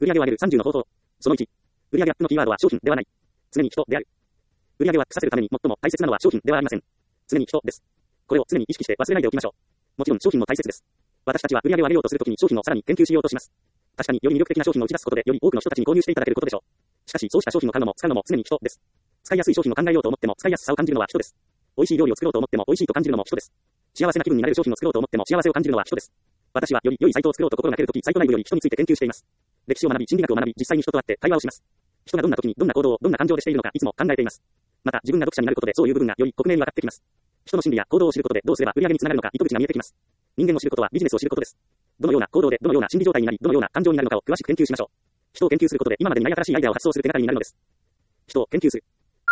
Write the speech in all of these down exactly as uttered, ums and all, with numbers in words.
売上を上げるさんじゅうの方法。そのいち。売上アップのキーワードは商品ではない。常に人である。売上をアップさせるために最も大切なのは商品ではありません。常に人です。これを常に意識して忘れないでおきましょう。もちろん商品も大切です。私たちは売上を上げようとするときに商品をさらに研究しようとします。確かにより魅力的な商品を打ち出すことでより多くの人たちに購入していただけることでしょう。しかしそうした商品を買うのも使うのも常に人です。使いやすい商品を考えようと思っても使いやすさを感じるのは人です。美味しい料理を作ろうと思っても美味しいと感じるのも人です。幸せな気分になれる商品を作ろうと思っても幸せを感じるのは人です。私はより良いサイトを作ろうと心がけるとき、サイト内部より人について研究しています。歴史を学び、心理学を学び、実際に人と会って対話をします。人がどんな時にどんな行動をどんな感情でしているのかいつも考えています。また自分が読者になることでそういう部分がより克明に分かってきます。人の心理や行動を知ることでどうすれば売り上げにつながるのか糸口が見えてきます。人間を知ることはビジネスを知ることです。どのような行動でどのような心理状態になりどのような感情になるのかを詳しく研究しましょう。人を研究することで今までにない新しいアイデアを発想する手がかりになるのです。人を研究する。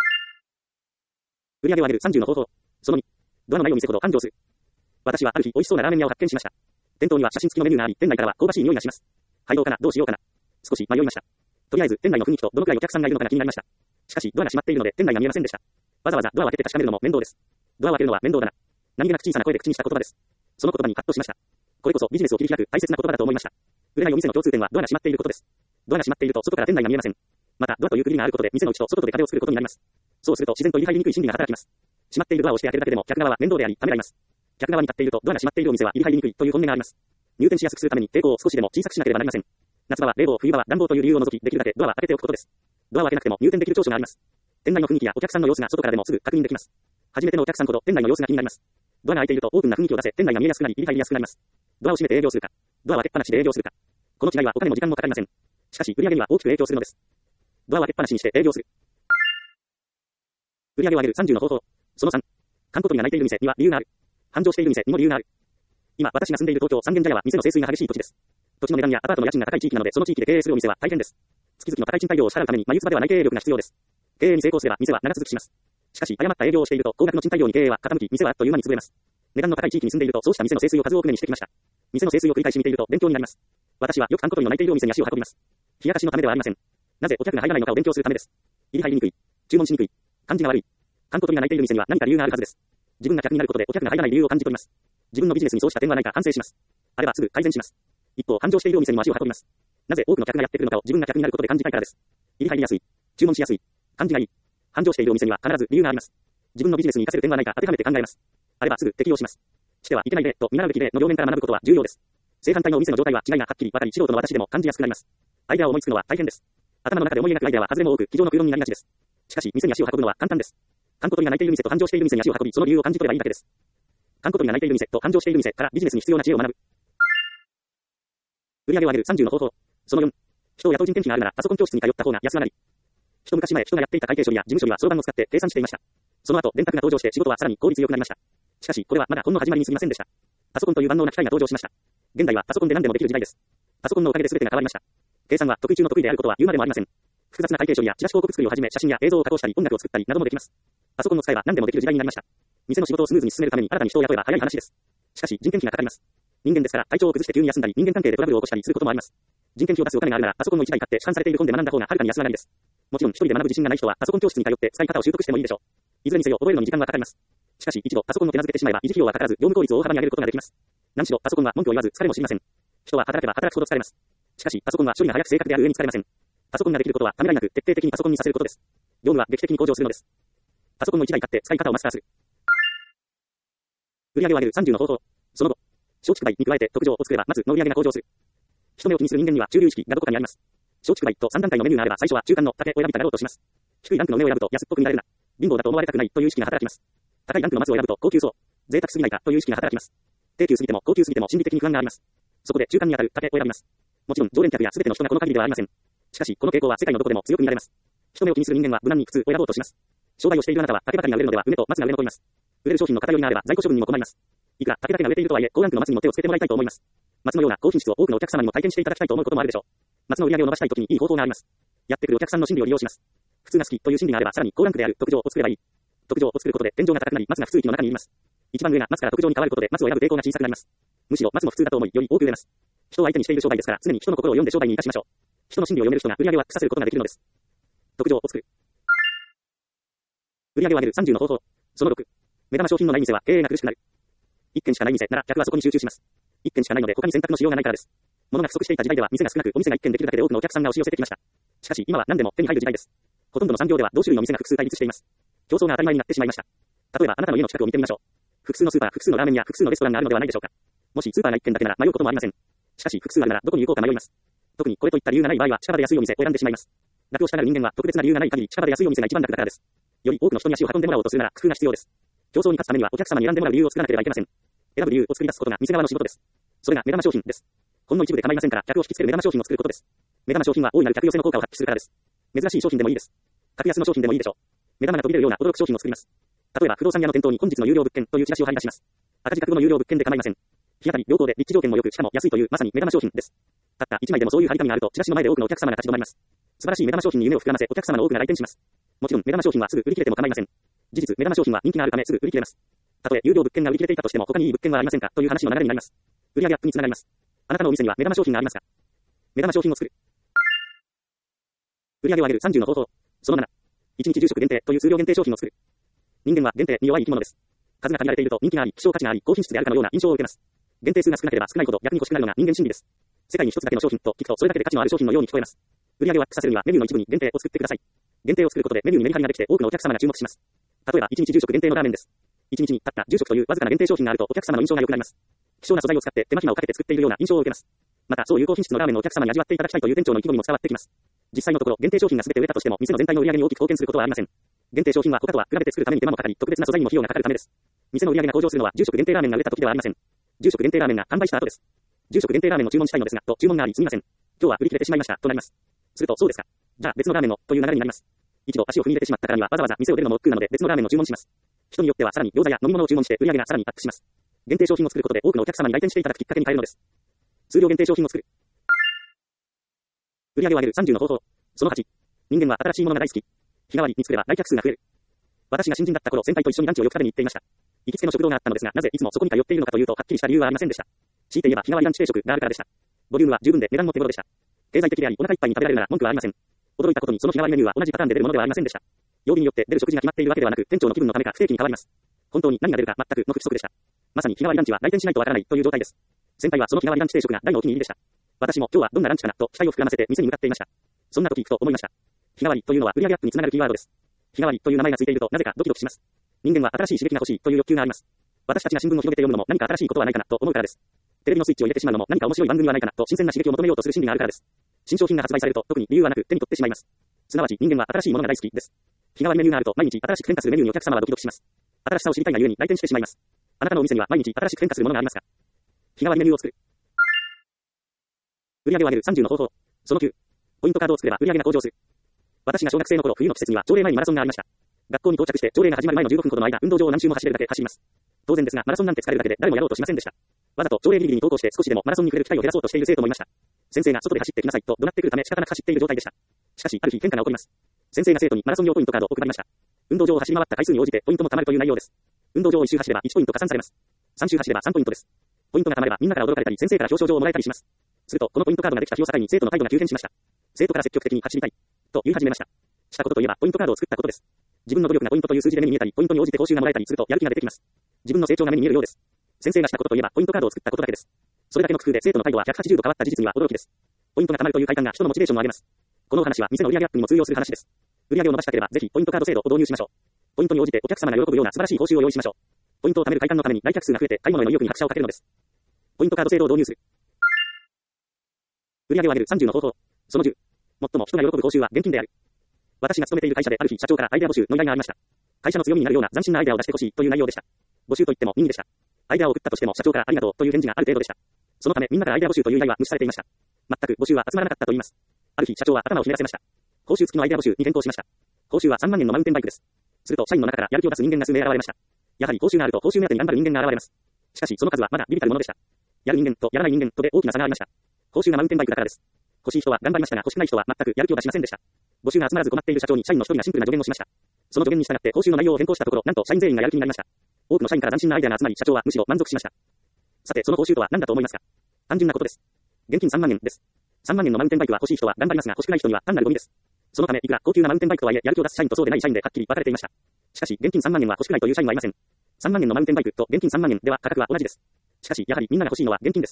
売り上げを上げるさんじゅうの方法。そのに。ドアのないお店ほど繁盛する。私はある日美味しそうなラーメン屋を発見しました。店頭には写真付きのメニューがあり、店内からは香ばしい匂いがします。入ろうかな、どうしようかな。少し迷いました。とりあえず店内の雰囲気とどのくらいお客さんがいるのかが気になりました。しかしドアが閉まっているので店内が見えませんでした。わざわざドアを開けて確かめるのも面倒です。ドアを開けるのは面倒だな。何気なく小さな声で口にした言葉です。その言葉にハッとしました。これこそビジネスを切り開く大切な言葉だと思いました。売れないお店の共通点はドアが閉まっていることです。ドアが閉まっていると外から店内が見えません。またドアという区切りがあることで店の内と外とで壁を作ることになります。そうすると自然と入りにくい心理が働きます。閉まっているドアを押して開けるだけでも客側は面倒でありためらいます。客側に立っているとドアが閉まっているお店は入りにくいという本音があります。入店しやすくするために抵抗を少しでも小さくしなければなりません。夏場は冷房、冬場は暖房という理由を除きできるだけドアは開けておくことです。ドアを開けなくても入店できる長所があります。店内の雰囲気やお客さんの様子が外からでもすぐ確認できます。初めてのお客さんほど店内の様子が気になります。ドアが開いているとオープンな雰囲気を出せ店内が見えやすくなり入り入りやすくなります。ドアを閉めて営業するか、ドアを開けっぱなしで営業するか。この違いはお金も時間もかかりません。しかし売上には大きく影響するのです。ドアを開けっぱなしにして営業する。売上を上げるさんじゅうの方法。そのさん。観光鳥が鳴いている店には理由がある。繁盛している店にも理由がある。今私が住んでいる東京三軒茶屋は店の清水が激しい土地です。土地の値段やアパートの家賃が高い地域なのでその地域で経営するお店は大変です。月々の高い賃貸料を支払うために眉唾ではない経営力が必要です。経営に成功すれば店は長続きします。しかし誤った営業をしていると高額の賃貸料に経営は傾き店はあっという間に潰れます。値段の高い地域に住んでいるとそうした店の清水を数多く目にしてきました。店の清水を繰り返し見ていると勉強になります。私はよく観光鳥の鳴いているお店に足を運びます。冷やかしのためではありません。なぜお客が入らないのかを勉強するためです。入り入りにくい、注文しにくい、感じが悪い。観光鳥が鳴いている店には何か理由があるはずです。自分が客になることでお客が入らない理由を感じ取ります。自分のビジネスにそうした点はないか反省します。あればすぐ改善します。一方繁盛しているお店にも足を運びます。なぜ多くの客がやってくるのかを自分が客になることで感じたいからです。入り入りやすい、注文しやすい、感じがいい。繁盛しているお店には必ず理由があります。自分のビジネスに活かせる点はないか当てはめて考えます。あればすぐ適用します。してはいけない例と見習うべき例の両面から学ぶことは重要です。正反対のお店の状態は違いがはっきり分かり素人の私でも感じやすくなります。アイデアを思いつくのは大変です。頭の中で思い描くアイデアは外れも多く机上の空論になりがちです。しかし店に足を運ぶのは簡単です。観光鳥が鳴いている店と繁盛している店に足を運びその理由を感じ取ればいいだけです。観光鳥が鳴いている店と繁盛している店からビジネスに必要な知恵を学ぶ。売上を上げるさんじゅうの方法。そのよん。人を雇う人件費があるならパソコン教室に通った方が安上がり。一昔前人がやっていた会計処理や事務処理は相談を使って計算していました。その後電卓が登場して仕事はさらに効率よくなりました。しかしこれはまだほんの始まりに過ぎませんでした。パソコンという万能な機械が登場しました。現代はパソコンで何でもできる時代です。パソコンのおかげで全てが変わりました。計算は得意中の得意であることは言うまでもありません。複雑な会計処理やチラシ広告作りをはじめ写真や映像を加工したり音楽を作ったりなどもできます。パソコンを使えば何でもできる時代になりました。店の仕事をスムーズに進めるために新たに人を雇えば早い話です。しかし人件費がかかります。人間ですから体調を崩して急に休んだり人間関係でトラブルを起こしたりすることもあります。人件費を出すお金があるならパソコンをいちだい買って市販されている本で学んだ方がはるかに安上がりです。もちろん一人で学ぶ自信がない人はパソコン教室に通って使い方を習得してもいいでしょう。いずれにせよ覚えるのに時間はかかります。しかし一度パソコンを手なずけてしまえば維持費用はかからず業務効率を大幅に上げることができます。何しろパソコンは文句を言わず疲れも知りません。人は働けば働くほど疲れます。しかしパソコンは処理が早く正確である上に疲れません。パソコンができることはためらいなく徹底的にパソコンにさせることです。業務は劇的に向上するのです。パソコンをいちだい買って使い方をマスターする。売上を上げるさんじゅうの方法。その後、松竹梅に加えて特上を作ればまずの売上が向上する。人目を気にする人間には中流意識がどこかにあります。松竹梅とさん段階のメニューがあれば最初は中間の竹を選びたがろうとします。低いランクの上を選ぶと安っぽく見られるな。貧乏だと思われたくないという意識が働きます。高いランクの松を選ぶと高級そう。贅沢すぎないかという意識が働きます。低級すぎても高級すぎても心理的に不安があります。そこで中間に当たる竹を選びます。もちろん常連客や全ての人がこの限りではありません。しかしこの傾向は世界のどこでも強く見られます。人目を気にする人間は無難に普通を選ぼうとします。商売をしているあなたは竹ばかりが売れるのでは梅と松が売れ残ります。売れる商品の偏りがあれば在庫処分にも困ります。いくら竹だけが売れているとはいえ高ランクの松にも手をつけてもらいたいと思います。松のような高品質を多くのお客様にも体験していただきたいと思うこともあるでしょう。松の売り上げを伸ばしたいときにいい方法があります。やってくるお客さんの心理を利用します。普通が好きという心理があればさらに高ランクである特上を作ればいい。特上を作ることで天井が高くなり松が普通域の中にいます。一番上が松から特上に変わることで松を選ぶ抵抗が小さくなります。むしろ松も普通だと思いより多く売れます。人を相手にしている商売ですから常に人の心を読んで商売に生かしましょう。人の心理を読める人が売り上げをアップさせることができるのです。特上を作る。売り上げを上げるさんじゅうの方法。そのろく。目玉商品のない店は経営が苦しくなる。いっけんしかない店なら客はそこに集中します。いっけんしかないので他に選択のしようがないからです。 物が不足していた時代では店が少なくお店が一軒できるだけで多くのお客さんが押し寄せてきました。しかし今は何でも手に入る時代です。ほとんどの産業では同種類の店が複数対立しています。競争が当たり前になってしまいました。例えばあなたの家の近くを見てみましょう。複数のスーパー、複数のラーメンや複数のレストランがあるのではないでしょうか。もしスーパーが一軒だけなら迷うこともありません。しかし複数あるならどこに行こうか迷います。特にこれといった理由がない場合は近場で安いお店を選んでしまいます。楽をしたがる人間は特別な理由がない限り近場で安いお店が一番楽だからです。より多くの人に足を運んでもらおうとするなら工夫が必要です。競争に勝つためにはお客様に選んでもらう理由を作らなければいけません。選ぶ理由を作り出すことが店側の仕事です。それが目玉商品です。ほんの一部で構いませんから客を引きつける目玉商品を作ることです。目玉商品は大いなる客寄せの効果を発揮するからです。珍しい商品でもいいです。格安の商品でもいいでしょう。目玉が飛び出るような驚く商品を作ります。例えば不動産屋の店頭に本日の有料物件というチラシを貼り出します。赤字覚悟の有料物件で構いません。日当たり良好で立地条件も良くしかも安いというまさに目玉商品です。たった一枚でもそういう張り紙があるとチラシの前で多くのお客様が立ち止まります。素晴らしい目玉商品に夢を膨らませお客様の多くが来店します。もちろん目玉商品はすぐ売り切れても構いません。事実目玉商品は人気があるためすぐ売り切れます。たとえ有料物件が売り切れていたとしても他にいい物件はありませんかという話の流れになります。売上アップにつながります。あなたのお店には目玉商品がありますか。目玉商品を作る。売上を上げるさんじゅうの方法。そのなな。いちにちじゅう食限定という数量限定商品を作る。人間は限定に弱い生き物です。数が限られていると人気があり、希少価値があり、高品質であるかのような印象を受けます。限定数が少なければ少ないほど逆に欲しくなるのが人間心理です。世界に一つだけの商品と聞くとそれだけで価値のある商品のように聞こえます。売上をアップさせるにはメニューの一部に限定を作ってください。限定を作ることでメニューにメリハリができて多くのお客様が注目します。例えばいちにちじゅう食限定のラーメンです。いちにちにたったじゅう食というわずかな限定商品があるとお客様の印象が良くなります。希少な素材を使って手間暇をかけて作っているような印象を受けます。またそういう高品質のラーメンをお客様に味わっていただきたいという店長の意気込みも伝わってきます。実際のところ限定商品が全て売れたとしても店の全体の売上に大きく貢献することはありません。限定商品は他とは比べて作るために手間もかかり特別な素材にも費用がかかるためです。店の売上が向上するのはじゅう食限定ラーメンが売れた時ではありません。じゅう食限定ラーメンが完売した後です。じゅう食限定ラーメンを注文したいのですがと注文がありすみません。今日は売り切れてしまいましたとなります。するとそうですか。じゃあ別のラーメンをという流れになります。一度足を踏み入れてしまったからにはわざわざ店を出るのも億劫なので別のラーメンを注文します。人によってはさらに餃子や飲み物を注文して売上がさらにアップします。限定商品を作ることで多くのお客様に来店していただくきっかけに変えるのです。数量限定商品を作る。売上を上げるさんじゅうの方法。そのはち。人間は新しいものが大好き。日替わりに作れば来客数が増える。私が新人だった頃先輩と一緒にランチをよく食べに行っていました。行きつけの食堂があったのですがなぜいつもそこに通っているのかというとはっきりした理由はありませんでした。強いて言えば日替わりランチ定食があるからでした。ボリュームは十分で値段も手頃でした。経済的でありお腹いっぱいに食べられるなら文句はありません。驚いたことにその日替わりメニューは同じパターンで出るものではありませんでした。曜日によって出る食事が決まっているわけではなく店長の気分のためか不定期に変わります。本当に何が出るか全くの不規則でした。まさに日替わりランチは来店しないとわからないという状態です。先輩はその日替わりランチ定食が大のお気に入りでした。私も今日はどんなランチかなと期待を膨らませて店に向かっていました。そんな時ふと思いました。日替わりというのは売上アップにつながるキーワードです。日替わりという名前がついているとなぜかドキドキします。人間は新しい刺激が欲しいという欲求があります。私たちが新聞を広げて読むのも何か新しいことはないかなと思うからです。テレビのスイッチを入れてしまうのも何か面白い番組はないかなと新鮮な刺激を求めようとする心理があるからです。新商品が発売されると特に理由はなく手に取ってしまいます。すなわち人間は新しいものが大好きです。日替わりメニューがあると毎日新しく変化するメニューにお客様はドキドキします。新しさを知りたいがゆえに来店してしまいます。あなたのお店には毎日新しく変化するものがありますか。日替わりメニューを作る。売上を上げるさんじゅうの方法。そのきゅう。ポイントカードを作れば売上が向上する。私が小学生の頃冬の季節には朝礼前にマラソンがありました。学校に到着して朝礼が始まる前のじゅうごふんほどの間運動場を何周も走れるだけ走ります。当然ですがマラソンなんて疲れるだけで誰もやろうとしませんでした。わざと朝礼ギリギリに投稿して少しでもマラソンに触れる機会を減らそうとしている生徒もいました。先生が外で走ってきなさいと怒鳴ってくるため仕方なく走っている状態でした。しかしある日変化が起こります。先生が生徒にマラソン用ポイントカードを配りました。運動場を走り回った回数に応じてポイントも貯まるという内容です。運動場をいち周走ればいちポイント加算されます。さん周走ればさんポイントです。ポイントが貯まればみんなから驚かれたり先生から表彰状をもらえたりします。するとこのポイントカードができた日を境に生徒の態度が急変しました。生徒から積極的に走りたいと言い始めました。したことといえばポイントカードを作ったことです。自分の努力がポイントという数字で目に見えたり、ポイントに応じて報酬がもらえたりするとやる気が出てきます。自分の成長が目に見えるようです。先生がしたことといえばポイントカードを作ったことだけです。それだけの工夫で生徒の態度はひゃくはちじゅうど変わった事実には驚きです。ポイントが貯まるという快感が人のモチベーションを上げます。このお話は店の売上アップにも通用する話です。売上を伸ばしたければぜひポイントカード制度を導入しましょう。ポイントに応じてお客様が喜ぶような素晴らしい報酬を用意しましょう。ポイントを貯める快感のために来客数が増えて買い物への意欲に拍車をかけるのです。ポイントカード制度を導入する。売上を上げるさんじゅうの方法。そのじゅう。最も人が喜ぶ報酬は現金である。私が勤めている会社である日社長からアイデア募集の依頼がありました。会社の強みになるような斬新なアイデアを出してほしいという内容でした。募集といっても任意でした。アイデアを送ったとしても社長からありがとうという返事がある程度でした。そのためみんなからアイデア募集という依頼は無視されていました。全く募集は集まらなかったと言います。ある日社長は頭をひねらせました。報酬付きのアイデア募集に変更しました。報酬はさんまんえんのマウンテンバイクです。すると社員の中からやる気を出す人間が数名現れました。やはり報酬があると報酬目当てに頑張る人間が現れます。しかしその数はまだ微々たるものでした。やる人間とやらない人間とで大きな差がありました。報酬がマウンテンバイクだからです。欲しい人は頑張りましたが欲しくない人は全くやる気を出しませんでした。募集が集まらず困っている社長に社員の一人がシンプルな助言をしました。その助言に従って報酬の内容を変更したところ、なんと社員全員がやる気になりました。多くの社員から斬新なアイデアが集まり、社長はむしろ満足しました。さて、その報酬とは何だと思いますか。単純なことです。現金さんまんえんです。さんまんえんのマウンテンバイクは欲しい人は頑張りますが欲しくない人には単なるゴミです。そのためいくら高級なマウンテンバイクとはいえやる気を出す社員とそうでない社員ではっきり分かれていました。しかし現金さんまんえんは欲しくないという社員はいません。さんまんえんのマウンテンバイクと現金さんまんえんでは価格は同じです。しかしやはりみんなが欲しいのは現金です。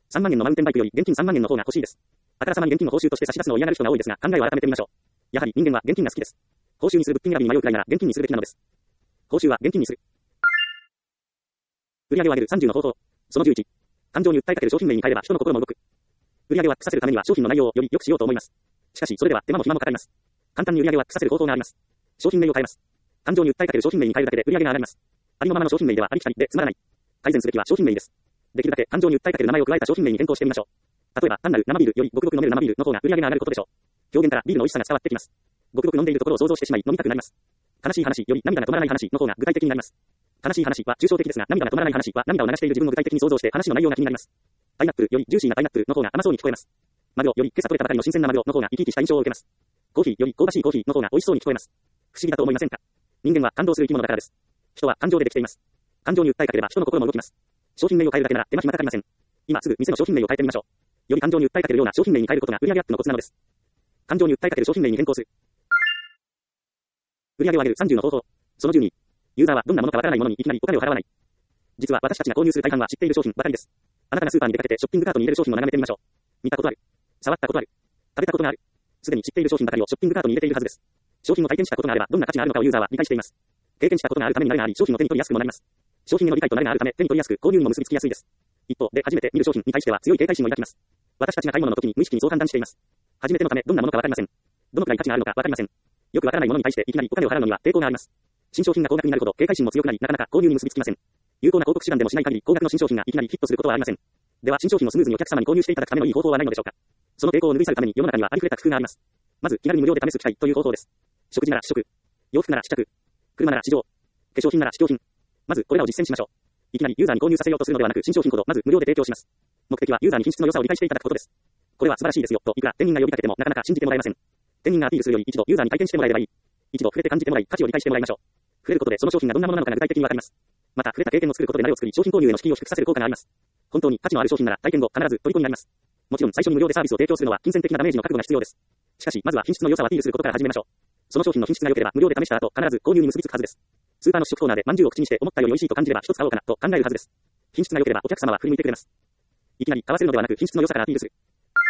さんまんえんのマウンテンバイクより現金さんまんえんの方が欲しいです。あからさまに現金を報酬として差し出すのを嫌がる人が多いですが、考えを改めてみましょう。やはり人間は現金が好きです。報酬にする物品選びに迷うくらいなら現金にするべきなのです。報酬は現金にする。売上を上げるさんじゅうの方法。そのじゅういち。感情に訴えかける商品名に変えれば人の心も動く。売上をアップさせるためには商品の内容をより良くしようと思います。しかしそれでは手間も暇もかかります。簡単に売上をアップさせる方法があります。商品名を変えます。感情に訴えかける商品名に変えるだけで売上が上がります。ありのままの商品名ではありきたりでつまらない。改善すべきは商品名です。できるだけ感情に訴えかける名前を加えた商品名に変更してみましょう。例えば単なる生ビールよりごくごく飲める生ビールの方が売上が上がることでしょう。表現からビールの美味しさが伝わってきます。ごくごく飲んでいるところを想像してしまい飲みたくなります。悲しい話より涙が止まらない話の方が具体的になります。悲しい話は抽象的ですが、涙が止まらない話は涙を流している自分を具体的に想像して話の内容が気になります。パイナップルよりジューシーなパイナップルの方が甘そうに聞こえます。マグロより今朝取れたばかりの新鮮なマグロの方が生き生きした印象を受けます。コーヒーより香ばしいコーヒーの方が美味しそうに聞こえます。不思議だと思いませんか？人間は感動する生き物だからです。人は感情でできています。感情に訴えかければ人の心も動きます。商品名を変えるだけなら手間暇かかりません。今すぐ店の商品名を変えてみましょう。より感情に訴えかけるような商品名に変えることが売上アップのコツなのです。感情に訴えかける商品名に変更する。売上を上げるさんじゅうの方法。そのじゅうに。ユーザーはどんなものかわからないものにいきなりお金を払わない。実は私たちが購入する大半は知っている商品ばかりです。あなたがスーパーに出かけてショッピングカートに入れる商品を眺めてみましょう。見たことある。触ったことある。食べたことがある。すでに知っている商品ばかりをショッピングカートに入れているはずです。商品を体験したことがあればどんな価値があるのかをユーザーは理解しています。経験したことがあるために慣れがあり、商品を手に取りやすくもなります。商品への理解と慣れがあるため手に取りやすく購入にも結びつきやすいです。一方で初めて見る商品に対しては強い警戒心を抱きます。私たちが買い物の時に無意識にそう判断しています。初めてのためどんなものかわかりません。どのくらい価値があるのかわかりません。よくわからないものに対していきなりお金を払うのには抵抗があります。新商品が高額になるほど警戒心も強くなり、なかなか購入に結びつきません。有効な広告手段でもしない限り高額の新商品がいきなりヒットすることはありません。では新商品をスムーズにお客様に購入していただくためのいい方法はないのでしょうか。その抵抗を拭い去るために世の中にはありふれた工夫があります。まず気軽に無料で試す機会という方法です。食事なら試食、洋服なら試着、車なら試乗、化粧品なら試供品。まずこれらを実践しましょう。いきなりユーザーに購入させようとするのではなく、新商品ほどまず無料で提供します。目的はユーザーに品質の良さを理解していただくことです。これは素晴らしいですよといくら店員が呼びかけてもなかなか信じてもらえません。店員がアピールするより一度ユーザーに体験してもらえればいい。一度触れて感じてもらい価値を理解してもらいましょう。触れることでその商品がどんなものなのかが具体的にわかります。また触れた経験を作ることで慣れを作り商品購入への敷居を低くさせる効果があります。本当に価値のある商品なら体験後必ず虜になります。もちろん最初に無料でサービスを提供するのは金銭的なダメージの覚悟が必要です。しかしまずは品質の良さをアピールすることから始めましょう。その商品の品質が良ければ無料で試した後必ず購入に結びつくはずです。スーパーの試食コーナーでまんじゅうを口にして思ったより美味しいと感じれば一つ買おうかなと考えるはずです。品質が良ければお客様は振り向いてくれます。いきなり買わせるのではなく品質の良さからアピールする。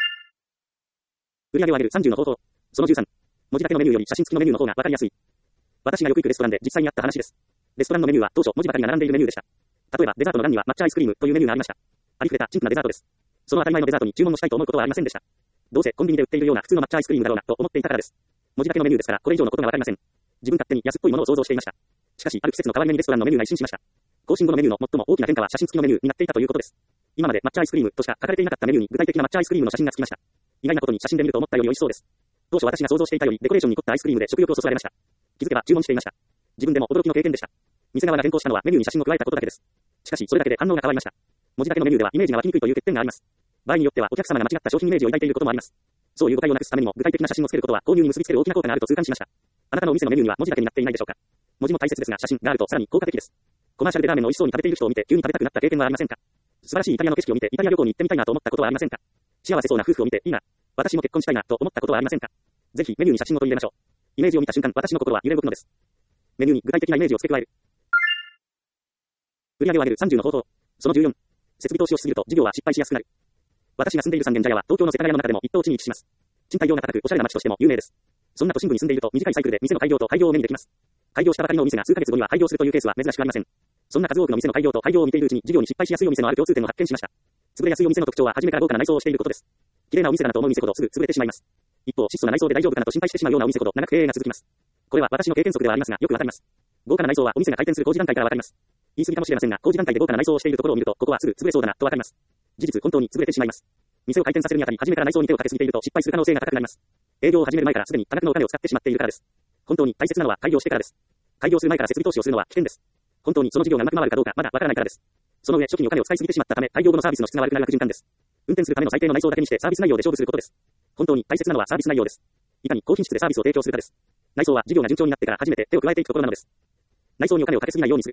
売上を上げるさんじゅうの方法。そのじゅうさん。文字だけのメニューより写真付きのメニューの方がわかりやすい。私がよく行くレストランで実際にあった話です。レストランのメニューは当初文字ばかりが並んでいるメニューでした。例えばデザートの欄には抹茶アイスクリームというメニューがありました。ありふれた陳腐なデザートです。その当たり前のデザートに注文をしたいと思うことはありませんでした。どうせコンビニで売っているような普通の抹茶アイスクリームだろうなと思っていたからです。文字だけのメニューですからこれ以上のことがわかりません。自分勝手に安っぽいものを想像していました。しかしある季節の変わり目にレストランのメニューが一新しました。更新後のメニューの最も大きな変化は写真付きのメニューになっていたということです。今まで抹茶アイスクリームとしか書かれていなかったメニューに具体的な抹茶アイスクリームの写真が付きました。意外なことに写真で見ると思ったより美味しそうです。当初私が想像していたよりデコレーションに凝ったアイスクリームで食欲をそそられました。気づけば注文していました。自分でも驚きの経験でした。店側が変更したのはメニューに写真を加えたことだけです。しかしそれだけで反応が変わりました。文字だけのメニューではイメージが湧きにくいという欠点があります。場合によってはお客様が間違った商品イメージを抱いていることもあります。そういう誤解をなくすためにも具体的な写真をつけることは購入に結びつける大きな効果があると痛感しました。あなたのお店のメニューには文字だけになっていないでしょうか。文字も大切ですが写真があるとさらに効果的です。コマーシャルでラーメンを美味しそうに食べている人を見て急に食べたくなった経験はありませんか。素晴らしいイタリアの景色を見てイタリア旅行に行ってみたいなと思ったことはありませんか。幸せそうな夫婦を見ていいな、私も結婚したいなと思ったことはありませんか。ぜひメニューに写真を取り入れましょう。イメージを見た瞬間私の心は揺れ動くのです。メニューに具体的なイメージを付け加える。売上を上げるさんじゅうの方法。そのじゅうよん。設備投資をしすぎると事業は失敗しやすくなる。私が住んでいる三軒茶屋は東京の世田谷の中でも一等地に位置します。賃貸料が高くおしゃれな街としても有名です。そんな都心部に住んでいると短いサイクルで店の開業と廃業を目にできます。開業したばかりのお店が数ヶ月後には廃業するというケースは珍しくありません。そんな数多くの店の開業と廃業を見ているうちに事業に失敗しやすいお店のある共通点を発見しました。潰れやすいお店の特徴は初めから豪華な内装をしていることです。綺麗なお店だなと思う店ほどすぐ潰れてしまいます。一方、質素な内装で大丈夫かなと心配してしまうようなお店ほど長く経営が続きます。これは私の経験則ではありますがよくわかります。豪華な内装はお店が開店する工事段階からわかります。言い過ぎかもしれませんが、工事段階で豪華な内装をしているところを見ると、ここはすぐ潰れそうだなとわかります。事実、本当に潰れてしまいます。店を開店させるにあたり、初めから内装に手をかけすぎていると失敗する可能性が高くなります。営業を始める前からすでに多額のお金を使ってしまっているからです。本当に大切なのは開業してからです。開業する前から設備投資をするのは危険です。本当にその事業がうまく回るかどうかまだわからないからです。その上、初期にお金を使いすぎてしまったため、開業後のサービスの質が悪くなる悪循環です。運転するための最低の内装だけにしてサービス内容で勝負することです。本当に大切なのはサービス内容です。いかに高品質でサービスを提供するかです。内装は事業が順調になってから初めて手を加えていくところなのです。内装にお金をかけすぎないようにする。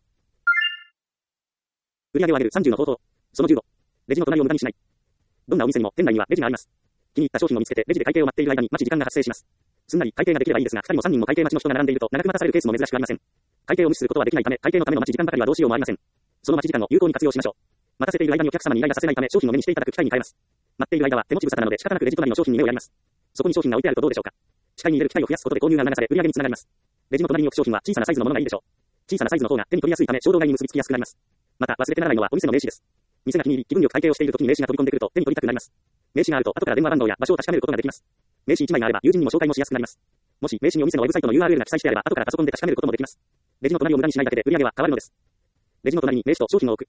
売上を上げるさんじゅうの方法。そのじゅうご。レジの隣を無駄にしない。どんなお店にも店内にはレジがあります。気に入った商品を見つけてレジで会計を待っている間に待ち時間が発生します。すんなり会計ができればいいですが、ふたりもさんにんも会計待ちの人が並んでいると長く待たされるケースも珍しくありません。会計を無視することはできないため、会計のための待ち時間ばかりはどうしようもありません。その待ち時間を有効に活用しましょう。 待たせている間にお客様にイライラさせないため商品を目にしていただく機会に変えます。待っている間は手持ち無沙汰なので仕方なくレジ隣の商品に目をやります。そこに商品が置いてあるとどうでしょうか。視界に入れる機会を増やすことで購入が促され売上につながります。レジの隣に置く商品は小さなサイズのものがいいでしょう。小さなサイズの方が手に取りやすいため衝動買いに結びつきやすくなります。また忘れてならないのはお店の名刺です。店が気に入り気分よく会計をしている時に名刺が飛び込んでくると手に取りたくなります。名刺があると後から電話番号や場所を確かめることができます。名刺いちまいがあれば友人にも紹介もしやすくなります。もし名刺にお店のウェブサイトの ユーアールエル が記載してあれば後からパソコンで確かめることもできます。レジの隣を無駄にしないだけで売上は変わるのです。レジの隣に名刺と商品を置く。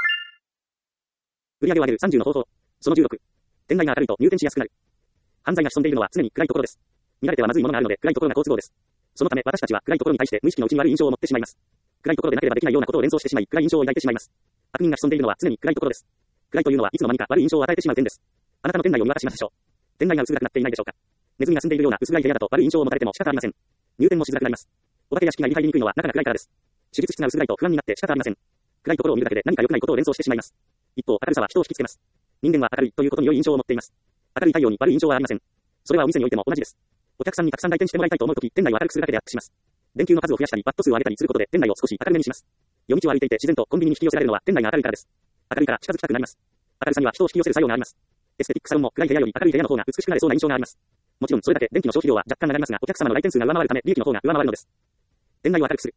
売上を上げるさんじゅうの方法。そのじゅうろく。店内が明るいと入店しやすくなる。犯罪が潜んでいるのは常に暗いところです。見られてはまずいものがあるので暗いところが好都合です。そのため私たちは暗いところに対して無意識のうちに悪い印象を持ってしまいます。暗いところでなければできないようなことを連想してしまい暗い印象を抱いてしまいます。悪人が潜んでいるのは常に暗いところです。暗いというのはいつの間にか悪い印象を与えてしまう点です。あなたの店内を見渡しましょう。店内が薄暗くなっていないでしょうか。ネズミが住んでいるような薄暗い部屋だと悪い印象を持たれても仕方ありません。入店もしづらくなります。お化け屋敷が入りにくいのは中が暗いからです。手術室が薄暗いと不安になって仕方ありません。暗いところを見るだけで何か良くないことを連想してしまいます。一方、明るさは人を引きつけます。人間は明るいということに良い印象を持っています。明るい太陽に悪い印象はありません。それはお店においても同じです。お客さんにたくさん来店してもらいたいと思うとき、店内を明るくするだけでアップします。電球の数を増やしたり、ワット数を上げたりすることで店内を少し明るめにします。夜道を歩いていて自然とコンビニに引き寄せられるのは店内が明るいからです。明るいから近づきたくなります。明るさには人を引き寄せる作用があります。エステティックサロンも暗い部屋より明るい部屋の方が美しくなれそうな印象があります。もちろんそれだけ電気の消費量は若干上がりますが、お客様の来店数が上回るため利益の方が上回るのです。店内を明るくする。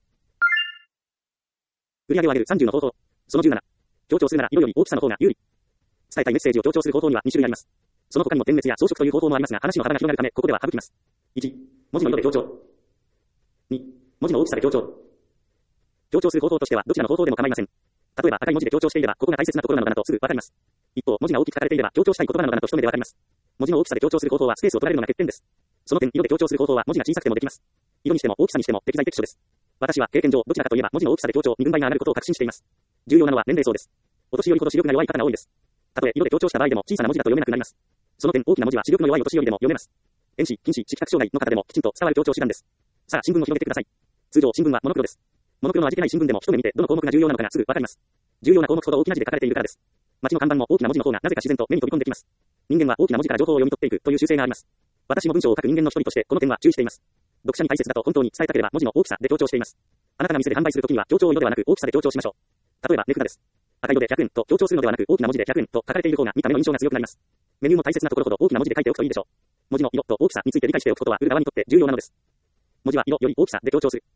売上を上げるさんじゅうの方法。そのじゅうなな。強調するなら色より大きさの方が有利。伝えたいメッセージを強調する方法にはに種類あります。その他にも点滅や装飾という方法もありますが、話の幅が広がるためここでは省きます。いち. 文字の色で強調。に. 文字の大きさで強調。強調する方法としてはどちらの方法でも構いません。例えば赤い文字で強調していればここが大切なところなのだなとすぐわかります。一方、文字が大きく書かれていれば強調したい言葉なのだなと一目でわかります。文字の大きさで強調する方法はスペースを取られるのが欠点です。その点、色で強調する方法は文字が小さくてもできます。色にしても大きさにしても適材適所です。私は経験上どちらかといえば文字の大きさで強調にぶんばいが上がることを確信しています。重要なのは年齢層です。お年寄りほど視力が弱い方が多いです。たとえ色で強調した場合でも小さな文字だと読めなくなります。その点、大きな文字は視力の弱いお年寄りでも読めます。遠視、近視、視覚障害の方でもきちんと伝わる強調手段です。さあ、新聞を広げてください。通常新聞はモノクロです。モノクロの味気ない新聞でも一目見てどの項目が重要なのかがすぐわかります。重要な項目ほど大きな字で書かれているからです。街の看板も大きな文字の方がなぜか自然と目に飛び込んできます。人間は大きな文字から情報を読み取っていくという習性があります。私も文章を書く人間の一人としてこの点は注意しています。読者に大切だと本当に伝えたければ文字の大きさで強調しています。あなたが店で販売するときには強調色ではなく大きさで強調しましょう。例えば値札です。赤色でひゃくえんと強調するのではなく大きな文字でひゃくえんと書かれている方が見た目の印象が強くなります。メニューも大切なところほど大きな文字で書いておくといいでしょう。文字の色と大きさについて理解しておくことは売る側にとって重要なのです。文字は色より大きさで強調する。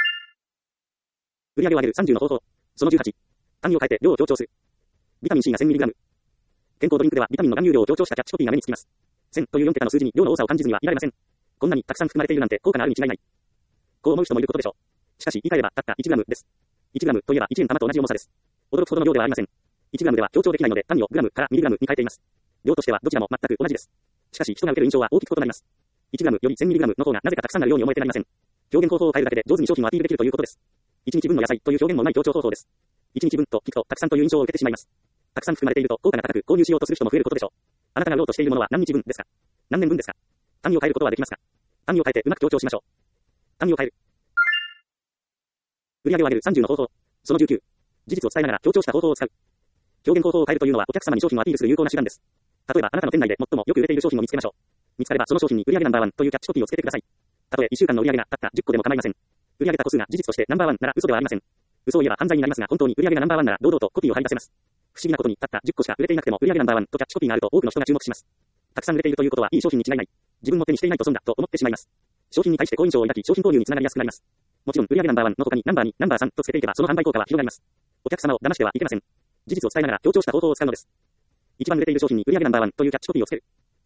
売上を上げるさんじゅうの方法。そのじゅうはち。単位を変えて量を強調する。ビタミン C が せんミリグラム。健康ドリンクではビタミンの含有量を強調したキャッチコピーが目につきます。せんというよん桁の数字に量の多さを感じずにはいられません。こんなにたくさん含まれているなんて効果があるに違いない。こう思う人もいることでしょう。しかし言い換えればたった いちグラム です。いちグラムといえばいちえん玉と同じ重さです。驚くほどの量ではありません。いちグラムでは強調できないので単位をグラムからミリグラムに変えています。量としてはどちらも全く同じです。しかし人が受ける印象は大きく異なります。いちグラムより せんミリグラム の方がなぜかたくさんなるように思えてなりません。表現方法を変えるだけで上手に商品をアピールできるということです。いちにちぶんの野菜という表現もうまい強調方法です。いちにちぶんと聞くとたくさんという印象を受けてしまいます。たくさん含まれていると効果が高く購入しようとする人も増えることでしょう。あなたが売ろうとしているものは何日分ですか？何年分ですか？単位を変えることはできますか？単位を変えてうまく強調しましょう。単位を変える。売上を上げるさんじゅうの方法。そのじゅうきゅう。事実を伝えながら強調した方法を使う。表現方法を変えるというのはお客様に商品をアピールする有効な手段です。例えばあなたの店内で最もよく売れている商品を見つけましょう。見つかればその商品に売上ナンバーワンというキャッチコピーをつけてください。たとえいっしゅうかんの売上がたったじゅっこでも構いません。売上た個数が事実としてナンバーワンなら嘘ではありません。嘘を言えば犯罪になりますが本当に売上がナンバーワンなら堂々とコピーを貼り出せます。不思議なことにたったじゅっこしか売れていなくても売上ナンバーワンとキャッチコピーがあると多くの人が注目します。たくさん売れているということはいい商品に違いない。自分も手にしていないと損だと思ってしまいます。商品に対して好印象を抱き商品購入につながりやすくなります。もちろん売上ナンバーワンの他にナンバーに、ナンバーさんとつけていけばその販売効果は広がります。お客様を騙してはいけません。事実を伝えながら強調した方法を使うのです。一番売れている商品に売上ナンバーワンというキャッチコピーをつける。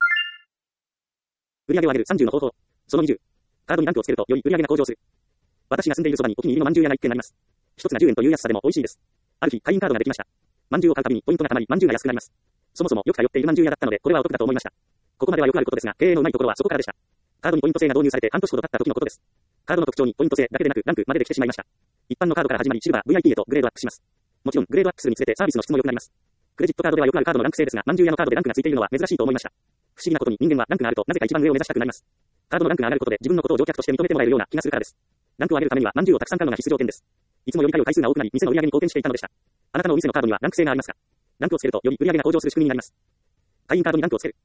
売上を上げるさんじゅうの方法。そのにじゅう。カードにランクをつけるとより売上が向上する。私が住んでいるそばにお気に入りのまんじゅう屋が一軒あります。一つがじゅうえんという安さでも美味しいです。ある日会員カードができました。まんじゅうを買うたびにポイントが貯まりまんじゅうが安くなります。そもそもよく通っているまんじゅう屋だったのでこれはお得だと思いました。ここまではよくあることですが経営のうまいところはそこからでした。カードにポイント制が導入されて半年ほど経った時のことです。カードの特徴にポイント制だけでなくランクまでできてしまいました。一般のカードから始まりシルバー ブイアイピー へとグレードアップします。もちろんグレードアップするにつれてサービスの質も良くなります。クレジットカードではよくあるカードのランク制ですが、まんじゅう屋のカードでランクがついているのは珍しいと思いました。不思議なことに人間はランクがあるとなぜか一番上を目指したくなります。カードのランクが上がることで自分のことを乗客として認めてもらえるような気がするからです。ランクを上げるためにはまんじゅうをたくさん買うのが必須条件です。いつもより買う回数が多くなり店の売り上げに貢献していたのでした。あなたのお店のカードにはランク制がありますか？ランクをつけるとより売り上げが向上する仕組みになります。会員カードにランクをつける。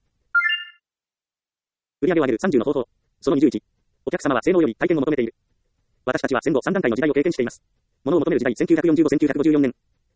売り上げを上げるさんじゅうの方法。そのにじゅういち。お客様は性能より体験を求めている。私たちは戦後さん段階の時代を経験しています。物を求める時代せんきゅうひゃくよんじゅうご、せんきゅうひゃくごじゅうよねん。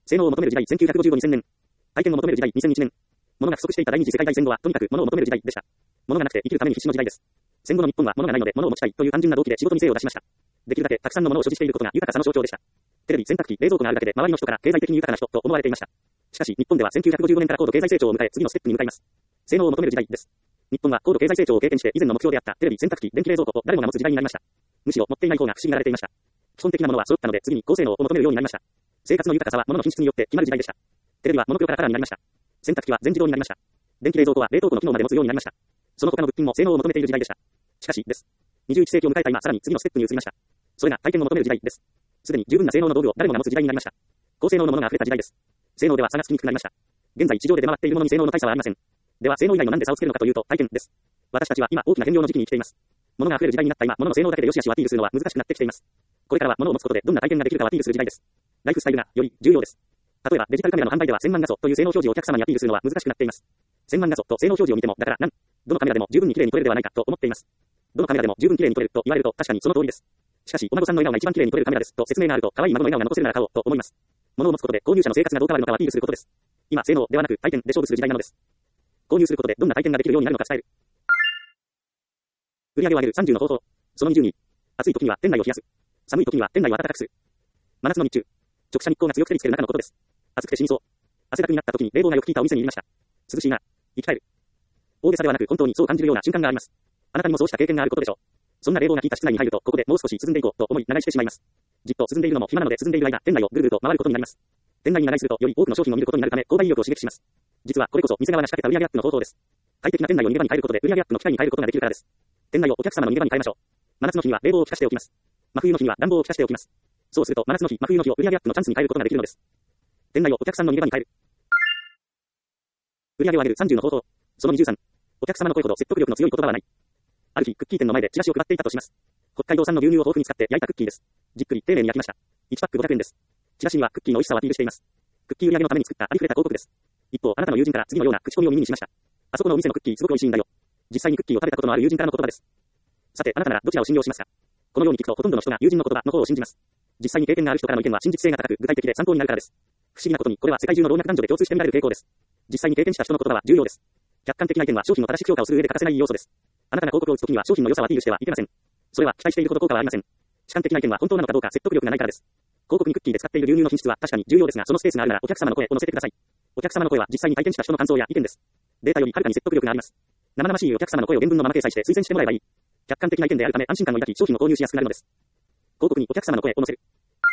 性能を求める時代せんきゅうひゃくごじゅうご、にせんねん。体験を求める時代にせんいちねん。物が不足していた第二次世界大戦後は、とにかく物を求める時代でした。物がなくて生きるために必死の時代です。戦後の日本は物がないので物を持ちたいという単純な動機で仕事に精を出しました。できるだけたくさんの物を所持していることが豊かさの象徴でした。テレビ、洗濯機、冷蔵庫があるだけで周りの人から経済的に豊かな人と思われていました。しかし、日本ではせんきゅうひゃくごじゅうごねんから高度経済成長を迎え、次のステップに向かいます。性能を求める時代です。日本は高度経済成長を経験して以前の目標であったテレビ、洗濯機、電気冷蔵庫を誰もが持つ時代になりました。むしろ持っていない方が不思議がられていました。基本的なものは揃ったので次に高性能を求めるようになりました。生活の豊かさは物の品質によって決まる時代でした。テレビはモノクロからカラーになりました。洗濯機は全自動になりました。電気冷蔵庫は冷凍庫の機能まで持つようになりました。その他の物品も性能を求めている時代でした。しかし、です。にじゅういっ世紀を迎えた今、さらに次のステップに移りました。それが体験を求める時代です。すでに十分な性能の道具を誰もが持つ時代になりました。高性能のものが溢れた時代です。性能では差がつきにくくなりました。現在地上で出回っているものに性能の大差はありません。では性能以外の何で差をつけるのかというと体験です。私たちは今大きな変容の時期に生きています。物が溢れる時代になった今、物の性能だけで良し悪しをアピールするのは難しくなってきています。これからは物を持つことでどんな体験ができるかをアピールする時代です。ライフスタイルがより重要です。例えばデジタルカメラの販売ではせんまん画素という性能表示をお客様にアピールするのは難しくなっています。せんまん画素と性能表示を見ても、だから何どのカメラでも十分に綺麗に撮れるではないかと思っています。どのカメラでも十分綺麗に撮れると言われると確かにその通りです。しかし、お孫さんの笑顔が一番綺麗に撮れるカメラですと説明があると、可愛い孫の笑顔が残せるなら買おうと思います。物を持つことで購入者の生活がどう変わるのかをアピールすることです。今、性能ではなく体験で勝負する時代なのです。購入することでどんな体験ができるようになるのか伝える。売り上げを上げるさんじゅうの方法。そのにじゅうに。暑い時には店内を冷やす。寒い時には店内を暖かくする。真夏の日中。直射日光が強く照りつける中のことです。暑くて死にそう。汗だくになった時に冷房がよく効いたお店に入りました。涼しいな。生き返る。大げさではなく本当にそう感じるような瞬間があります。あなたにもそうした経験があることでしょう。そんな冷房が効いた室内に入ると、ここでもう少し涼んでいこうと思い長居してしまいます。じっと涼んでいるのも暇なので涼んでいる間、店内をぐるぐると回ることになります。店内に長居するとより多くの商品を見ることになるため、購買意欲を刺激します。実はこれこそ店側が仕掛けた売上アップの方法です。快適な店内を逃げ場に変えることで売上アップの機会に変えることができるからです。店内をお客様の逃げ場に変えましょう。真夏の日には冷房を効かしておきます。真冬の日には暖房を効かしておきます。そうすると真夏の日、真冬の日を売上アップのチャンスに変えることができるのです。店内をお客さんの逃げ場に変える。売上を上げるさんじゅうの方法。そのにじゅうさん。お客様の声ほど説得力の強い言葉はない。ある日、クッキー店の前でチラシを配っていたとします。北海道産の牛乳を豊富に使って焼いたクッキーです。じっくり丁寧に焼きました。いちパックごひゃくえんです。チラシにはクッキーの美味しさをアピールしています。クッキー売上のために作ったありふれた広告です。一方、あなたの友人から次のような口コミを耳にしました。あそこのお店のクッキーすごく美味しいんだよ。実際にクッキーを食べたことのある友人からの言葉です。さて、あなたならどちらを信用しますか？このように聞くとほとんどの人が友人の言葉の方を信じます。実際に経験がある人からの意見は真実性が高く具体的で参考になるからです。不思議なことにこれは世界中の老若男女で共通して見られる傾向です。実際に経験した人の言葉は重要です。客観的な意見は商品の正しく評価をする上で欠かせない要素です。あなたが広告を打つときには商品の良さをアピールしてはいけません。それは期待しているほど効果はありません。主観的な意見は本当なのかどうか説得力がないからです。広告にクッキーで使っている牛乳の品質は確かに重要ですが、そのスペースがあるならお客様の声を載せてください。お客様の声は実際に体験した人の感想や意見です。データよりはるかに説得力があります。生々しいお客様の声を原文のまま掲載して推薦してもらえばいい。客観的な意見であるため安心感を抱き商品を購入しやすくなるのです。広告にお客様の声を載せる。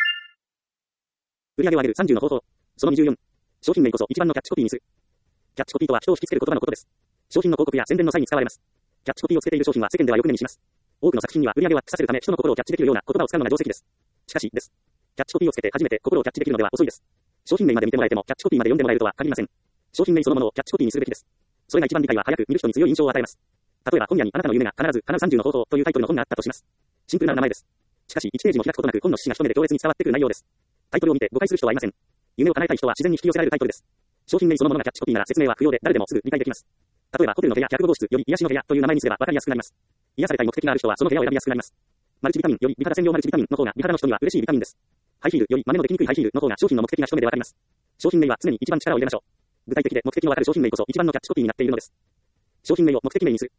売上を上げるさんじゅうの方法。そのにじゅうよん。商品名こそ一番のキャッチコピーにする。キャッチコピーとは人を引きつける言葉のことです。商品の広告や宣伝の際に使われます。キャッチコピーをつけている商品は世間ではよく目にします。多くの作品には売上をアップさせるため人の心をキャッチできるような言葉を使うのが定石です。しかし、です。キャッチコピーをつけて初めて心をキャッチできるのでは遅いです。商品名まで見てもらえてもキャッチコピーまで読んでもらえるとは限りません。商品名そのものをキャッチコピーにするべきです。それが一番理解は早く見る人に強い印象を与えます。例えば本屋にあなたの夢が必ず叶うさんじゅうの方法というタイトルの本があったとします。シンプルな名前です。しかしいちページも開くことなく本の趣旨が一目で強烈に伝わってくる内容です。タイトルを見て誤解する人はいません。夢を叶えたい人は自然に引き寄せられるタイトルです。商品名そのものがキャッチコピーなら説明は不要で誰でもすぐ理解できます。例えばホテルの部屋ひゃくご号室より癒しの部屋という名前にすれば分かりやすくなります。癒されたい目的がある人はその部屋を選びやすくなります。マルチビタミンより美肌専用マルチビタミンの方が美肌の人には嬉しいビタミンです。ハイヒールより豆のできにくいハイヒールの方が商品の目的が一目で分かります。商品名は常に一番力を入れましょう。具体的で目的の分かる商品名こそ一番のキャッチコピーになっているのです。商品名を目的名にする。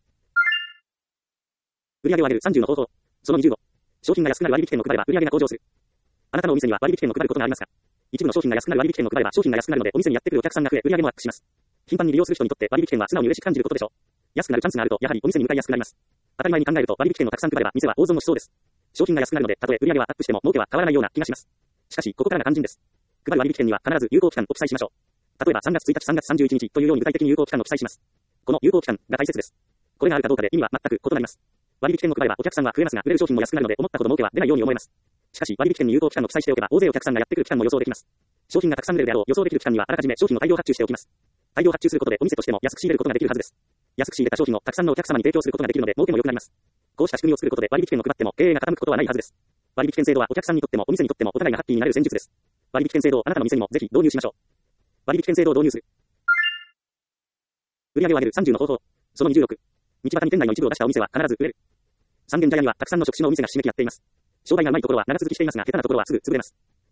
売上を上げるさんじゅうの方法。そのにじゅうご。商品が安くなる割引券を配れば売上が向上する。あなたのお店には割引券を配ることがありますか？一部の商品が安くなる割引券を配れば商品が安くなるのでお店にやってくるお客さんが増え売上もアップします。頻繁に利用する人にとって割引券は素直に嬉しく感じることでしょう。安くなるチャンスがあるとやはりお店に向かいやすくなります。当たり前に考えると割引券をたくさん配れば店は大損をしそうです。商品が安くなるのでたとえ売上はアップしても儲けは変わらないような気がします。しかしここからが肝心です。配る割引券には必ず有効期間を記載しましょう。例えばさんがつついたち、さんがつさんじゅういちにちというように具体的に有効期間を記載します。この有効期間が大切です。これがあるかどうかで意味は全く異なります。割引券を配ればお客さんは増えますが売れる商品も安くなるので思ったほど儲けは出ないように思えます。しかし割引券に有効期間を記載しておけば大勢お客さんがやってくる期間も予想できます。商品がたくさん売れるであろう予想できる期間にはあらかじめ商品を大量発注しておきます。大量発注することでお店としても安く仕入れることができるはずです。安く仕入れた商品をたくさんのお客様に提供することができるので儲けも良くなります。こうした仕組みを作ることで割引券を配っても経営が傾くことはないはずです。割引券制度はお客さんにとってもお店にとってもお互いがハッピーになれる戦術です。割引券制度をあなたの店にもぜひ導入しましょう。割引券制度を導入する。売上を上げるさんじゅうの方法。そのにじゅうろく。道端に店内の一部を出したお店は必ず売れる。三軒茶屋にはたくさんの職種のお店がひしめき合っています。商売がうまいところは長続きしていますが下手なところはすぐ潰れます。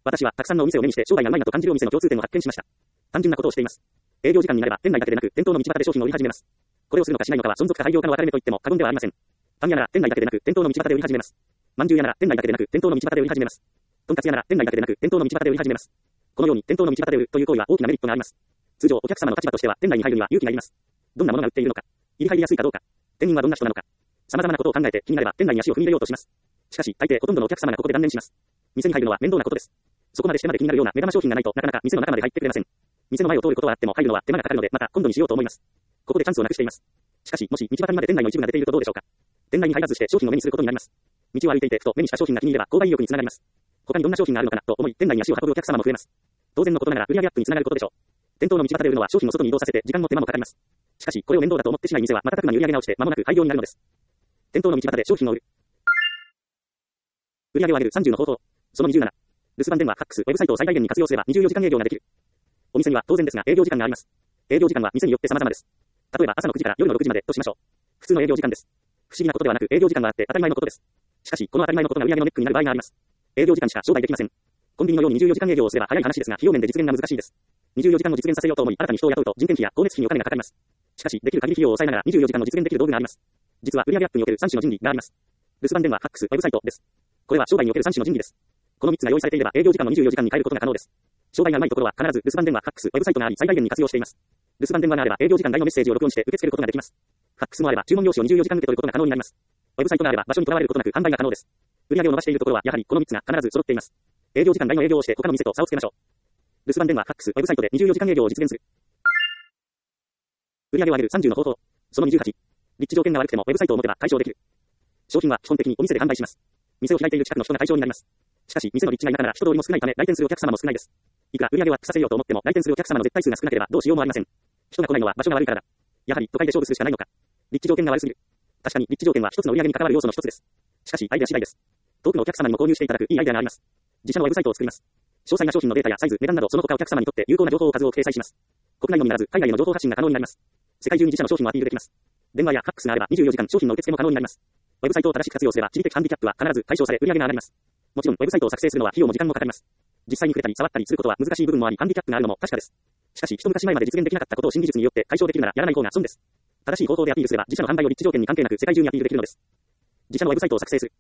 私はたくさんのお店を目にして商売がうまいなと感じるお店の共通点を発見しました。単純なことをしています。営業時間になれば店内だけでなく店頭の道端で商品を売り始めます。これをするのかしないのかは存続か廃業かの分かれ目と言っても過言ではありません。パン屋なら店内だけでなく店頭の道端で売り始めます。まんじゅう屋なら店内だけでなく店頭の道端で売り始めます。とんかつ屋なら店内だけでなく店頭の道端で売り始めます。このように店頭の道端で売るという行為は大きなメリットがあります。通常お客様の立場としては店内に入るには勇気がいります。どんなものが売っているのか、入り入りやすいかどうか、店員はどんな人なのか、様々なことを考えて気になれば店内に足を踏み入れようとします。しかし大抵ほとんどのお客様がここで断念します。店に入るのは面倒なことです。そこまでしてまで気になるような目玉商品がないとなかなか店の中まで入ってくれません。店の前を通ることはあっても入るのは手間がかかるのでまた今度にしようと思います。ここでチャンスをなくしています。しかしもし道端にまで店内の一部が出ているとどうでしょうか。店内に入らずして商品を目にすることになります。道を歩いていてふと目にした商品が気に入れば購買意欲につながります。他にどんな商品があるのかなと思い店内に足を運ぶお客様も増えます。当然のことながら売上アップにつながることでしょう。店頭の道端で売るのは商品を外に移動させて時間も手間もかかります。しかしこれを面倒だと思ってしまい店は瞬く間に売上が落ちて間もなく廃業になるのです。店頭の道端で商品を売る。売上を上げるさんじゅうの方法。そのにじゅうなな。留守番電話、ファックス、ウェブサイトを最大限に活用すればにじゅうよじかん営業ができる。お店には当然ですが営業時間があります。営業時間は店によって様々です。例えば朝のくじから夜のろくじまでとしましょう。普通の営業時間です。不思議なことではなく営業時間があって当たり前のことです。しかしこの当たり前のことが売上のネックになる場合があります。営業時間しか商売できません。コンビニのようににじゅうよじかん営業をすれば早い話ですが費用面で実現が難しいです。にじゅうよじかんを実現させようと思い新たに人を雇うと人件費や光熱費にお金がかかります。しかしできる限り費用を抑えながらにじゅうよじかんの実現できる道具があります。実は売上アップにおけるさん種の人理があります。留守番電話、ファックス、ウェブサイトです。これは商売におけるさん種の人理です。このみっつが用意されていれば営業時間のにじゅうよじかんに変えることが可能です。商売がうまいところは必ず留守番電話、ファックス、ウェブサイトがあり最大限に活用しています。留守番電話があれば営業時間外のメッセージを録音して受け付けることができます。ファックスもあれば注文用紙をにじゅうよじかん受け取ることが可能になります。ウェブサイトがあれば場所にとらわれることなく販売が可能です。売上を伸ばしているところはやはりこのみっつが必ず揃っています。営業時間外の営業をして他の店と差をつけましょう。留守番電話、ファックス、ウェブサイトでにじゅうよじかん営業を実現する。売上を上げるさんじゅうの方法。そのにじゅうはち。立地条件が悪くてもウェブサイトを持てば解消できる。商品は基本的にお店で販売します。店を開いている近くの人が対象になります。しかし店の立地が田舎なら人通りも少ないため来店するお客様も少ないです。いくら売上をアップさせようと思っても来店するお客様の絶対数が少なければどうしようもありません。人が来ないのは場所が悪いからだ。やはり都会で勝負するしかないのか。立地条件が悪すぎる。確かに立地条件は一つの売上に関わる要素の一つです。しかしアイデア次第です。遠くのお客様にも購入していただくいいアイデアがあります。自社のウェブサイトを作ります。詳細な商品のデータやサイズ、値段などその他お客様にとって有効な情報を数多く掲載します。国内のみならず海外への情報発信が可能になります。世界中に自社の商品をアピールできます。電話やファックスがあればにじゅうよじかん商品の受付も可能になります。ウェブサイトを正しく活用すれば地理的ハンディキャップは必ず解消され売上が上がります。もちろんウェブサイトを作成するのは費用も時間もかかります。実際に触れたり触ったりすることは難しい部分もありハンディキャップがあるのも確かです。しかし一昔前まで実現できなかったことを新技術によって解消できるならやらない方が損です。正しい方法でアピールすれば自社の販売を立地条件に関係なく世界中にアピールできるのです。自社のウェブサイトを作成する。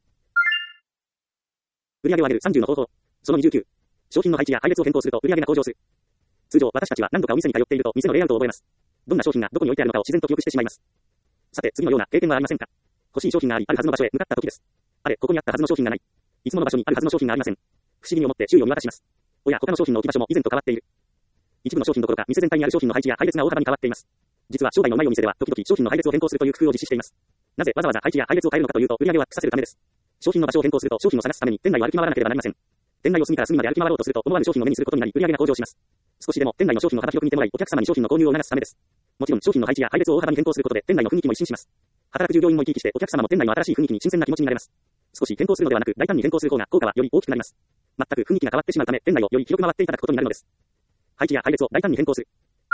売上を上げるさんじゅうの方法。そのにじゅうきゅう。商品の配置や配列を変更すると売上が向上する。通常私たちは何度かお店に通っていると店のレイアウトを覚えます。どんな商品がどこに置いてあるのかを自然と記憶してしまいます。さて次のような経験はありませんか。欲しい商品がありあるはずの場所へ向かった時です。あれここにあったはずの商品がない。いつもの場所にあるはずの商品がありません。不思議に思って周囲を見渡します。おや他の商品の置き場所も以前と変わっている。一部の商品どころか店全体にある商品の配置や配列が大幅に変わっています。実は商売のうまいお店では時々商品の配列を変更するという工夫を実施しています。なぜわざわざ配置や配列を変えるのかというと売上をアップさせるためです。商品の場所を変更すると商品を探すために店内を歩き回らなければなりません。店内を隅から隅まで歩き回ろうとすると思わぬ商品を目にすることになり売上が向上します。少しでも店内の商品の幅広く見てもらいお客様に商品の購入を促すためです。もちろん商品の配置や配列を大幅に変更することで店内の雰囲気も一新します。働く従業員も生き生きしてお客様も店内の新しい雰囲気に新鮮な気持ちになれます。少し変更するのではなく大胆に変更する方が効果はより大きくなります。全く雰囲気が変わってしまうため店内をより広く回っていただくことになるのです。配置や配列を大胆に変更する。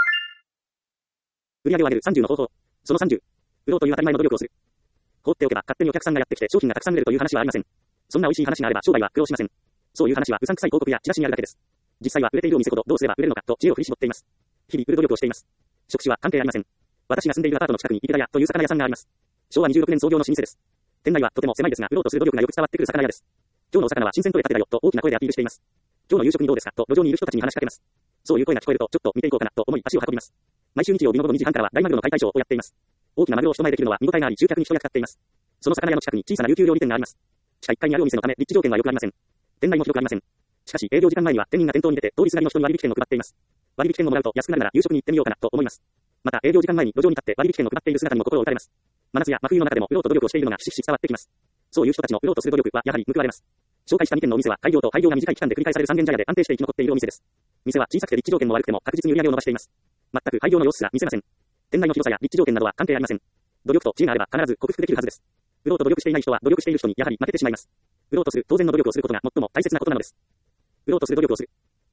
売上を上げるさんじゅうの方法。そのさんじゅう。売ろうという当たり前の努力をする。放っておけば勝手にお客さんがやってきて商品がたくさん売れるという話はありません。そんな美味しい話があれば商売は苦労しません。そういう話はうさんくさい広告やチラシにあるだけです。実際は売れているお店ほどどうすれば売れるのかと知恵を振り絞っています。日々売る努力をしています。職種は関係ありません。私が住んでいるアパートの近くに池田屋という魚屋さんがあります。しょうわにじゅうろくねん創業の老舗です。店内はとても狭いですが売ろうとする努力がよく伝わってくる魚屋です。今日のお魚は新鮮取れたてだよと大きな声でアピールしています。今日の夕食にどうですかと路上にいる人たちに話しかけます。そういう声が聞こえるとちょっと見ていこうかなと思い足を運びます。毎週日曜日の午後にじはんからは大マグロの解体ショーをやっています。大きなマグロを人前できるのは見応えがあり集客に人がかかっています。その魚屋の近くに小さな琉球料理店があります。地下いっかいにあるお店のため立地条件は良くありません。店内も広くありません。しかし営業時間前には店員が店頭に出て通りすがりの人に割引券を配っています。割引券をもらうと安くなるなら夕食に行ってみようかなと思います。また営業時間前に路上に立って割引券を配っている姿にも心を打たれます。真夏や真冬の中でも売ろうと努力をしているのがひしひし伝わってきます。そういう人たちの売ろうとする努力はやはり報われます。紹介したにけんのお店は開業と廃業が短い期間で繰り返される三軒茶屋で安定して生き残っているお店です。店は小さくて立地条件も悪くても確実に売上を伸ばしています。全く廃業の様子が見せません。店内の広さや立地条件などは関係ありません。努力と知恵があれば必ず克服できるはずです。売ろうと努力していない人は努力している人にやはり負けてしまいます。売ろうとする当然の努力をすることが最も大切なことなのです。売ろうとする努力をする。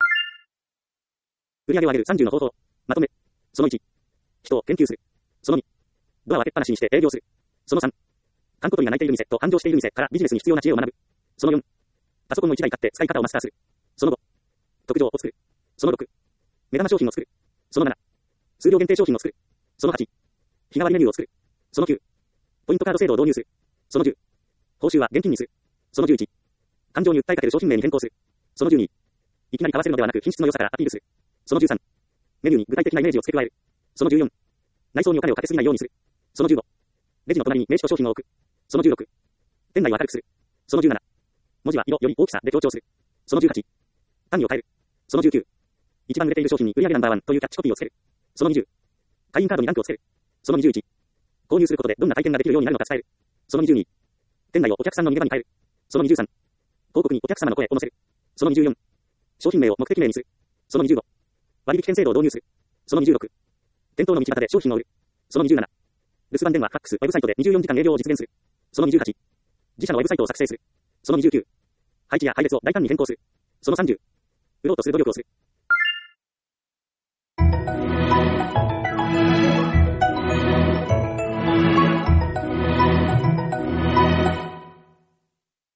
売上を上げるさんじゅうの方法。まとめ。そのいち。人を研究する。そのに。ドアを開けっぱなしにして営業する。そのさん。観光鳥が鳴いている店と繁盛している店からビジネスに必要な知恵を学ぶ。そのよん。パソコンをいちだい買って使い方をマスターする。 そのご、特上を作る。そのろく、目玉商品を作る。そのなな、数量限定商品を作る。そのはち、日替わりメニューを作る。そのきゅう、ポイントカード制度を導入する。そのじゅう、報酬は現金にする。そのじゅういち、感情に訴えかける商品名に変更する。そのじゅうに、いきなり買わせるのではなく品質の良さからアピールする。そのじゅうさん、メニューに具体的なイメージを付け加える。そのじゅうよん、内装にお金をかけすぎないようにする。そのじゅうご、レジの隣に名刺と商品を置く。そのじゅうろく、店内を明るくする。そのじゅうなな、文字は色より大きさで強調する。そのじゅうはち、単位を変える。そのじゅうきゅう、一番売れている商品に売上ナンバーワンというキャッチコピーをつける。そのにじゅう、会員カードにランクをつける。そのにじゅういち、購入することでどんな体験ができるようになるのか伝える。そのにじゅうに、店内をお客さんの逃げ場に変える。そのにじゅうさん、広告にお客様の声を載せる。そのにじゅうよん、商品名を目的名にする。そのにじゅうご、割引券制度を導入する。そのにじゅうろく、店頭の道端で商品を売る。そのにじゅうなな、留守番電話、ファックス、ウェブサイトでにじゅうよじかん営業を実現する。そのにじゅうはち、自社のウェブサイトを作成する。そのにじゅうきゅう、配置や配列を大胆に変更する。そのさんじゅう、売ろうとする努力をする。